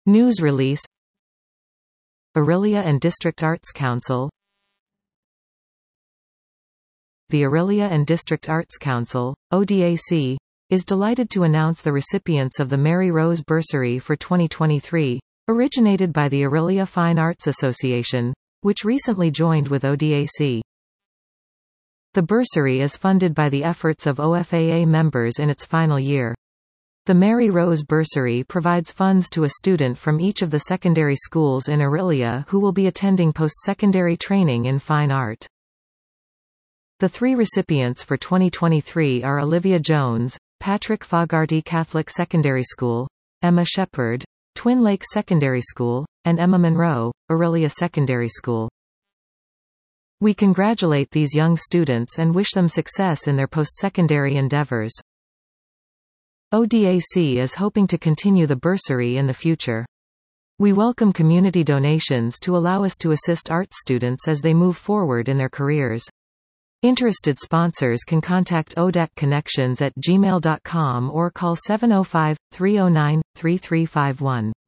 News release. Orillia and District Arts Council. The Orillia and District Arts Council, ODAC, is delighted to announce the recipients of the Mary Rose Bursary for 2023, originated by the Orillia Fine Arts Association, which recently joined with ODAC. The bursary is funded by the efforts of OFAA members in its final year. The Mary Rose Bursary provides funds to a student from each of the secondary schools in Orillia who will be attending post-secondary training in fine art. The three recipients for 2023 are Olivia Jones, Patrick Fogarty Catholic Secondary School, Emma Shepherd, Twin Lakes Secondary School, and Emma Monroe, Orillia Secondary School. We congratulate these young students and wish them success in their post-secondary endeavors. ODAC is hoping to continue the bursary in the future. We welcome community donations to allow us to assist art students as they move forward in their careers. Interested sponsors can contact odacconnections@gmail.com or call 705-309-3351.